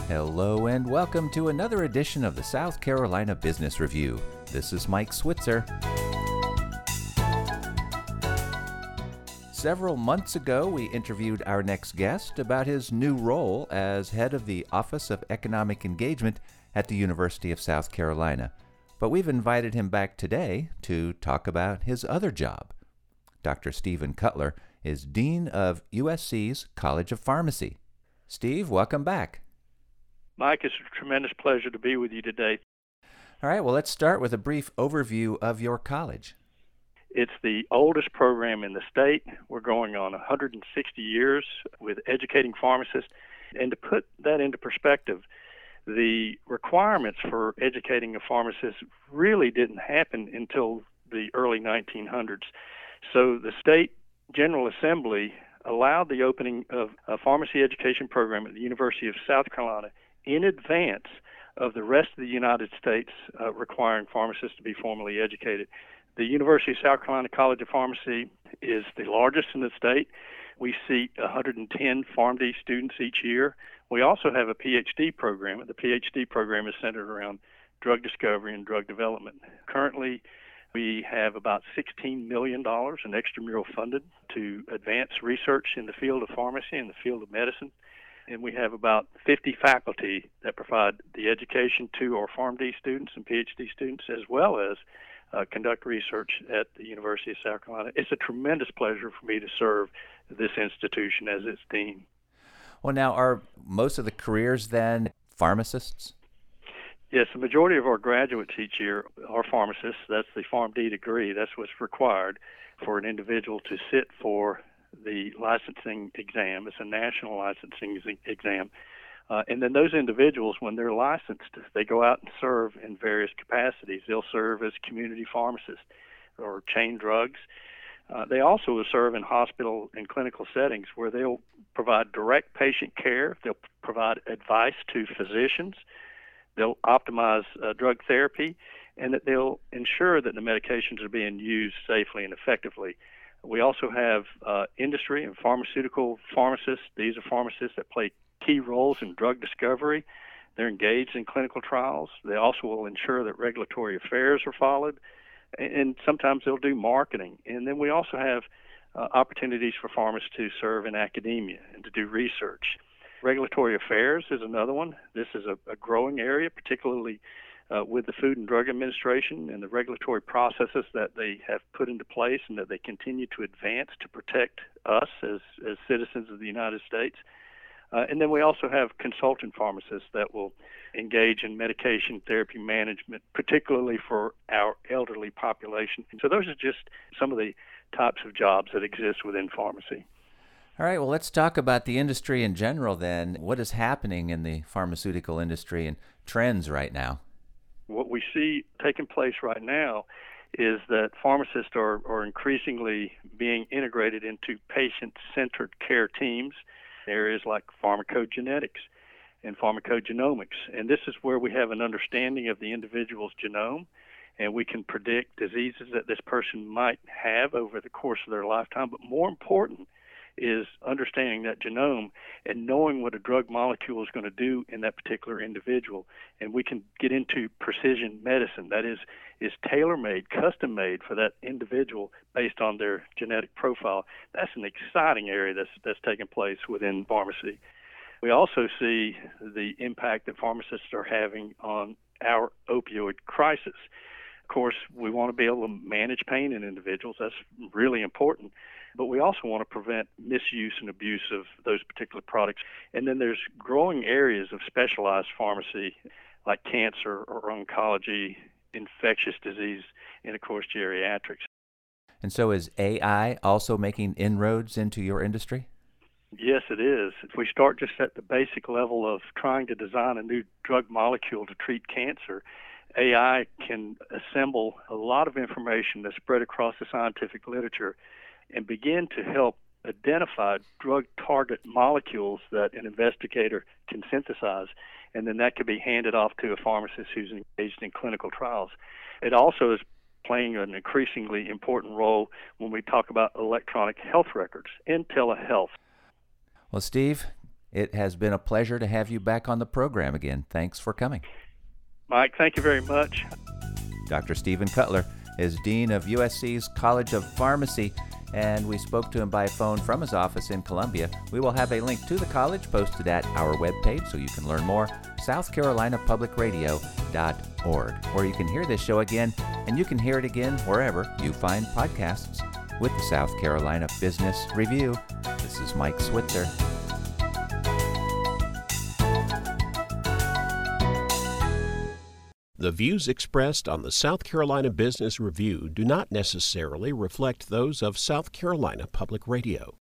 Hello and welcome to another edition of the South Carolina Business Review. This is Mike Switzer. Several months ago, we interviewed our next guest about his new role as head of the Office of Economic Engagement at the University of South Carolina. But we've invited him back today to talk about his other job. Dr. Stephen Cutler is Dean of USC's College of Pharmacy. Steve, welcome back. Mike, it's a tremendous pleasure to be with you today. All right, well, let's start with a brief overview of your college. It's the oldest program in the state. We're going on 160 years with educating pharmacists. And to put that into perspective, the requirements for educating a pharmacist really didn't happen until the early 1900s. So the state General Assembly allowed the opening of a pharmacy education program at the University of South Carolina in advance of the rest of the United States requiring pharmacists to be formally educated. The University of South Carolina College of Pharmacy is the largest in the state. We seat 110 PharmD students each year. We also have a PhD program. The PhD program is centered around drug discovery and drug development. Currently, we have about $16 million in extramural funded to advance research in the field of pharmacy and the field of medicine. And we have about 50 faculty that provide the education to our PharmD students and PhD students, as well as conduct research at the University of South Carolina. It's a tremendous pleasure for me to serve this institution as its dean. Well, now, are most of the careers then pharmacists? Yes, the majority of our graduates each year are pharmacists. That's the PharmD degree. That's what's required for an individual to sit for the licensing exam. It's a national licensing exam. And then those individuals, when they're licensed, they go out and serve in various capacities. They'll serve as community pharmacists or chain drugs. They also will serve in hospital and clinical settings where they'll provide direct patient care. They'll provide advice to physicians. They'll optimize drug therapy, and that they'll ensure that the medications are being used safely and effectively. We also have industry and pharmaceutical pharmacists. These are pharmacists that play key roles in drug discovery. They're engaged in clinical trials. They also will ensure that regulatory affairs are followed, and sometimes they'll do marketing. And then we also have opportunities for pharmacists to serve in academia and to do research. Regulatory affairs is another one. This is a growing area, particularly with the Food and Drug Administration and the regulatory processes that they have put into place and that they continue to advance to protect us as citizens of the United States. And then we also have consultant pharmacists that will engage in medication therapy management, particularly for our elderly population. And so those are just some of the types of jobs that exist within pharmacy. All right, well, let's talk about the industry in general then. What is happening in the pharmaceutical industry and trends right now? What we see taking place right now is that pharmacists are increasingly being integrated into patient-centered care teams, areas like pharmacogenetics and pharmacogenomics. And this is where we have an understanding of the individual's genome, and we can predict diseases that this person might have over the course of their lifetime. But more important is understanding that genome and knowing what a drug molecule is going to do in that particular individual. And we can get into precision medicine. That is tailor-made, custom-made for that individual based on their genetic profile. That's an exciting area that's taking place within pharmacy. We also see the impact that pharmacists are having on our opioid crisis. Of course, we want to be able to manage pain in individuals. That's really important. But we also want to prevent misuse and abuse of those particular products. And then there's growing areas of specialized pharmacy like cancer or oncology, infectious disease, and, of course, geriatrics. And so is AI also making inroads into your industry? Yes, it is. If we start just at the basic level of trying to design a new drug molecule to treat cancer, AI can assemble a lot of information that's spread across the scientific literature and begin to help identify drug target molecules that an investigator can synthesize, and then that could be handed off to a pharmacist who's engaged in clinical trials. It also is playing an increasingly important role when we talk about electronic health records and telehealth. Well, Steve, it has been a pleasure to have you back on the program again. Thanks for coming. Mike, thank you very much. Dr. Stephen Cutler is Dean of USC's College of Pharmacy, and we spoke to him by phone from his office in Columbia. We will have a link to the college posted at our webpage so you can learn more, southcarolinapublicradio.org, where you can hear this show again, and you can hear it again wherever you find podcasts. With the South Carolina Business Review, this is Mike Switzer. The views expressed on the South Carolina Business Review do not necessarily reflect those of South Carolina Public Radio.